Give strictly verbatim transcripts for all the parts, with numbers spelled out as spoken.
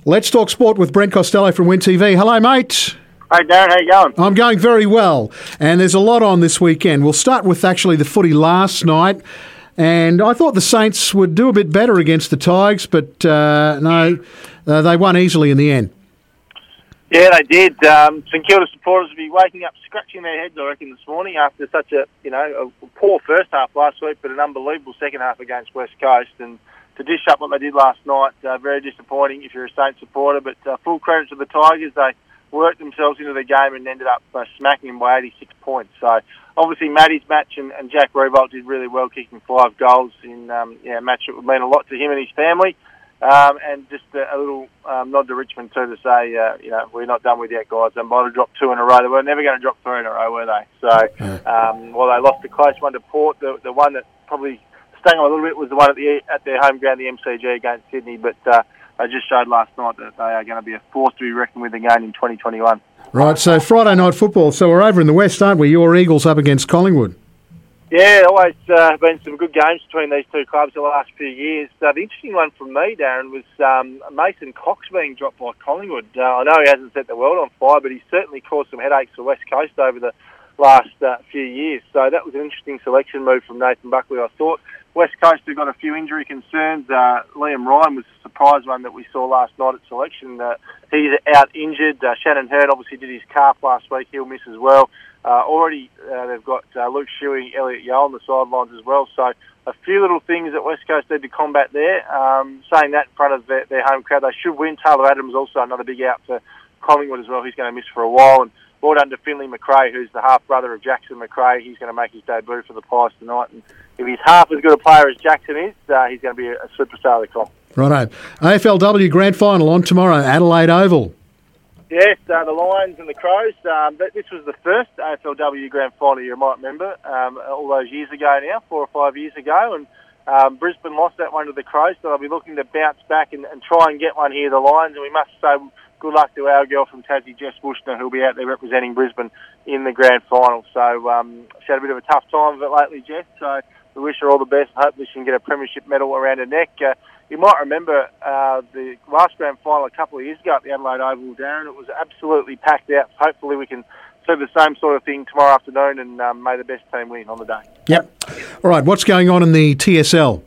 Let's talk sport with Brent Costello from Win T V. Hello, mate. Hey, Darren, how you going? I'm going very well, and there's a lot on this weekend. We'll start with actually the footy last night, and I thought the Saints would do a bit better against the Tigers, but uh, no, uh, they won easily in the end. Yeah, they did. Um, St Kilda supporters will be waking up scratching their heads, I reckon, this morning after such a, you know, a poor first half last week, but an unbelievable second half against West Coast. And to dish up what they did last night, uh, very disappointing if you're a Saints supporter. But uh, full credit to the Tigers. They worked themselves into the game and ended up uh, smacking them by eighty-six points. So obviously Matty's match and, and Jack Revolt did really well, kicking five goals in um, yeah, a match that would mean a lot to him and his family. Um, and just a, a little um, nod to Richmond too to say, uh, you know, we're not done with yet, guys. They might have dropped two in a row. They were never going to drop three in a row, were they? So, um, while they lost a close one to Port, the, the one that probably stung them a little bit was the one at the at their home ground, the M C G against Sydney. But uh, they just showed last night that they are going to be a force to be reckoned with again in twenty twenty-one. Right, so Friday night football. So we're over in the West, aren't we? Your Eagles up against Collingwood. Yeah, always uh, been some good games between these two clubs the last few years. Uh, the interesting one from me, Darren, was um, Mason Cox being dropped by Collingwood. Uh, I know he hasn't set the world on fire, but he's certainly caused some headaches for West Coast over the last uh, few years. So that was an interesting selection move from Nathan Buckley, I thought. West Coast have got a few injury concerns. Uh, Liam Ryan was a surprise one that we saw last night at selection. Uh, he's out injured. Uh, Shannon Hurd obviously did his calf last week. He'll miss as well. Uh, already uh, they've got uh, Luke Shuey, Elliot Yeo on the sidelines as well. So a few little things that West Coast need to combat there. Um, saying that in front of their, their home crowd, they should win. Taylor Adams also another big out for Collingwood as well. He's going to miss for a while. And well done to Finley McRae, who's the half-brother of Jackson McRae. He's going to make his debut for the Pies tonight. And if he's half as good a player as Jackson is, uh, he's going to be a, a superstar of the comp. Righto. A F L W Grand Final on tomorrow, Adelaide Oval. Yes, uh, the Lions and the Crows. Um, this was the first A F L W Grand Final, you might remember, um, all those years ago now, four or five years ago. And um, Brisbane lost that one to the Crows, so they'll be looking to bounce back and, and try and get one here, the Lions. And we must say good luck to our girl from Tassie, Jess Bushner, who'll be out there representing Brisbane in the Grand Final. So um, she had a bit of a tough time of it lately, Jess. So we wish her all the best and hopefully she can get a premiership medal around her neck. Uh, you might remember uh, the last Grand Final a couple of years ago at the Adelaide Oval, Darren. It was absolutely packed out. Hopefully we can do the same sort of thing tomorrow afternoon and um, may the best team win on the day. Yep. All right, what's going on in the T S L?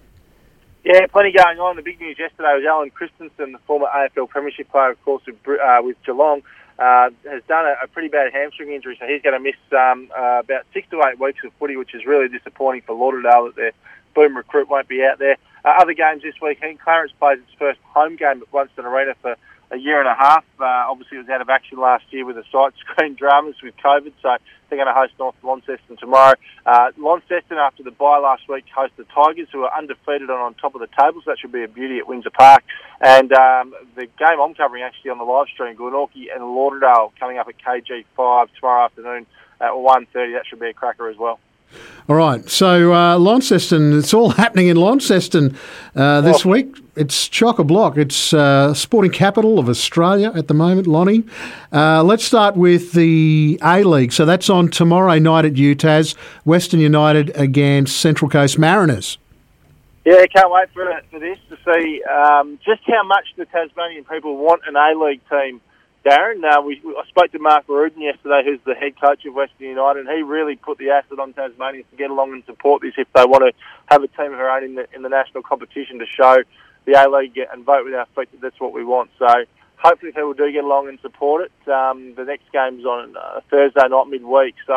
Yeah, plenty going on. The big news yesterday was Alan Christensen, the former A F L Premiership player, of course, with, uh, with Geelong, uh, has done a, a pretty bad hamstring injury, so he's going to miss um, uh, about six to eight weeks of footy, which is really disappointing for Lauderdale that their boom recruit won't be out there. Uh, other games this weekend, Clarence plays its first home game at Blunston Arena for a year and a half. Uh, obviously, it was out of action last year with the side screen dramas with COVID, so they're going to host North Launceston tomorrow. Uh, Launceston, after the bye last week, host the Tigers, who are undefeated and on top of the table, so that should be a beauty at Windsor Park. And um, the game I'm covering actually on the live stream, Glenorchy and Lauderdale, coming up at K G five tomorrow afternoon at one thirty. That should be a cracker as well. All right, so uh, Launceston, it's all happening in Launceston uh, this oh. week. It's chock-a-block. It's uh, sporting capital of Australia at the moment, Lonnie. Uh, let's start with the A-League. So that's on tomorrow night at U T A S, Western United against Central Coast Mariners. Yeah, can't wait for, for this to see um, just how much the Tasmanian people want an A-League team. Darren, uh, we, I spoke to Mark Rudin yesterday, who's the head coach of Western United, and he really put the acid on Tasmania to get along and support this if they want to have a team of their own in the, in the national competition to show the A-League and vote with our feet that that's what we want. So hopefully people do get along and support it. Um, the next game's on uh, Thursday night midweek, so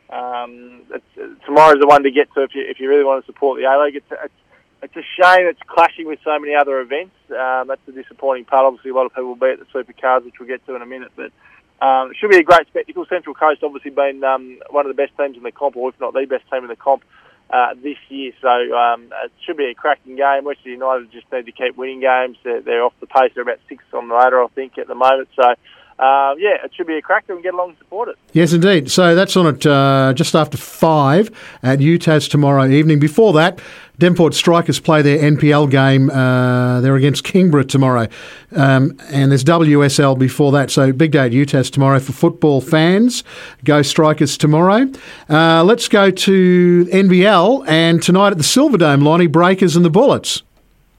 um, it's, uh, tomorrow's the one to get to if you, if you really want to support the A-League. It's, it's, It's a shame it's clashing with so many other events. Um, that's the disappointing part. Obviously, a lot of people will be at the Supercars, which we'll get to in a minute. But um, it should be a great spectacle. Central Coast obviously been um, one of the best teams in the comp, or if not the best team in the comp uh, this year. So um, it should be a cracking game. Western United just need to keep winning games. They're, they're off the pace. They're about six on the ladder, I think, at the moment. So Uh, yeah, it should be a cracker and get along and support it. Yes, indeed. So that's on at uh, just after five at U T A S tomorrow evening. Before that, Devonport Strikers play their N P L game. Uh, they're against Kingborough tomorrow. Um, and there's W S L before that. So big day at U T A S tomorrow for football fans. Go Strikers tomorrow. Uh, let's go to N B L. And tonight at the Silverdome, Lonnie, Breakers and the Bullets.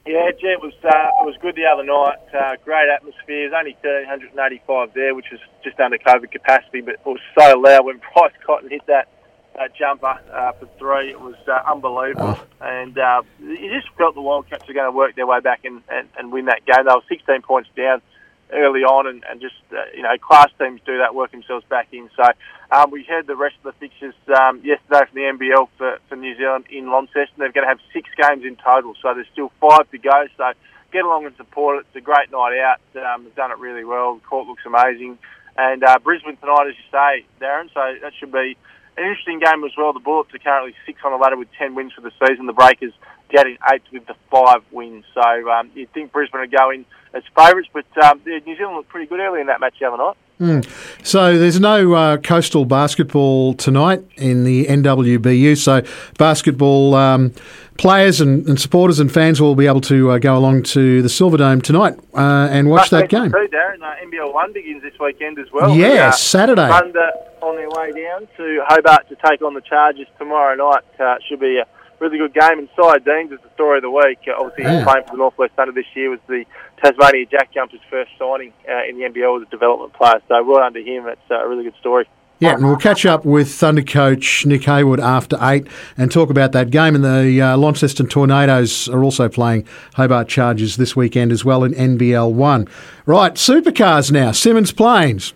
Yeah, gee, it was uh, it was good the other night. Uh, great atmosphere. It was only one thousand three hundred eighty-five there, which was just under COVID capacity, but it was so loud when Bryce Cotton hit that, that jumper uh, for three. It was uh, unbelievable. Oh. And uh, you just felt the Wildcats were going to work their way back and, and, and win that game. They were sixteen points down early on, and, and just, uh, you know, class teams do that, work themselves back in. So um, we heard the rest of the fixtures um, yesterday from the N B L for, for New Zealand in Launceston. They're going to have six games in total, so there's still five to go. So get along and support it. It's a great night out. Um, they've done it really well. The court looks amazing. And uh, Brisbane tonight, as you say, Darren, so that should be an interesting game as well. The Bullets are currently six on the ladder with ten wins for the season. The Breakers getting eighth with the five wins. So um, you'd think Brisbane would go in as favourites, but um, New Zealand looked pretty good early in that match the other night. Mm. So there's no uh, coastal basketball tonight in the N W B U, so basketball um, players and, and supporters and fans will be able to uh, go along to the Silverdome tonight uh, and watch that game. Too, Darren, uh, N B L one begins this weekend as well. Yes, uh, Saturday. Thunder on their way down to Hobart to take on the Chargers tomorrow night. Uh, should be a really good game. And Cy Deans is the story of the week. Uh, obviously, yeah. He's playing for the Northwest Thunder this year. Was the Tasmania Jack Jumpers' first signing uh, in the N B L as a development player. So well under him. It's uh, a really good story. Yeah, and we'll catch up with Thunder coach Nick Haywood after eight and talk about that game. And the uh, Launceston Tornadoes are also playing Hobart Chargers this weekend as well in N B L one. Right, supercars now. Simmons Plains.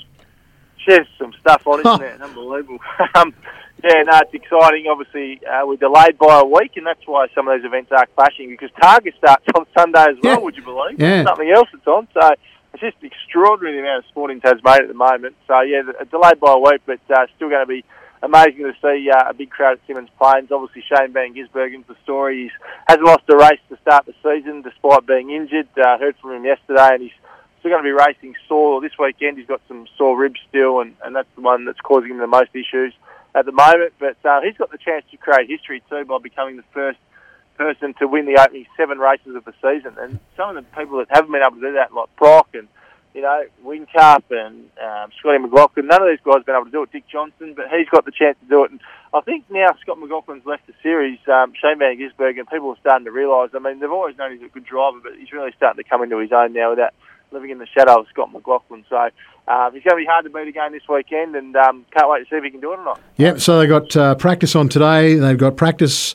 There's some stuff on, isn't there? Unbelievable. um, yeah, no, it's exciting. Obviously, uh, we're delayed by a week, and that's why some of those events are clashing, because Targa starts on Sunday as well, yeah. Would you believe? Yeah. There's something else that's on. So it's just extraordinary the amount of sport in Tasmania at the moment. So, yeah, delayed by a week, but uh, still going to be amazing to see uh, a big crowd at Simmons Plains. Obviously, Shane Van Gisbergen's the story. He hasn't lost a race to start the season despite being injured. Uh, heard from him yesterday, and he's still going to be racing sore. This weekend he's got some sore ribs still, and, and that's the one that's causing him the most issues at the moment. But uh, he's got the chance to create history too by becoming the first person to win the opening seven races of the season. And some of the people that haven't been able to do that, like Brock and, you know, Whincup and um, Scotty McLaughlin, none of these guys have been able to do it. Dick Johnson, but he's got the chance to do it. And I think now Scott McLaughlin's left the series, um, Shane Van Gisbergen, people are starting to realise, I mean, they've always known he's a good driver, but he's really starting to come into his own now with that, living in the shadow of Scott McLaughlin. So uh, he's going to be hard to beat again this weekend, and um, can't wait to see if he can do it or not. Yep, so they've got uh, practice on today. They've got practice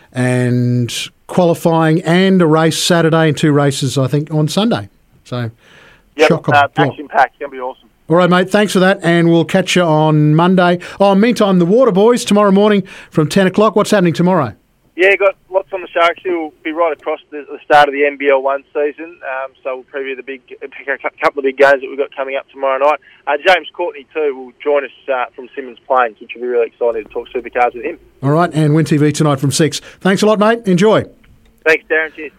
and qualifying and a race Saturday and two races, I think, on Sunday. So, yep, shock uh, action packed. It's going to be awesome. All right, mate, thanks for that, and we'll catch you on Monday. Oh, meantime, the Water Boys, tomorrow morning from ten o'clock. What's happening tomorrow? Yeah, got lots on the show. Actually, we'll be right across the, the start of the N B L one season. Um, so we'll preview the big, a couple of big games that we've got coming up tomorrow night. Uh, James Courtney, too, will join us uh, from Simmons Plains, which will be really exciting to talk supercars with him. All right, and Win T V tonight from six. Thanks a lot, mate. Enjoy. Thanks, Darren. Cheers.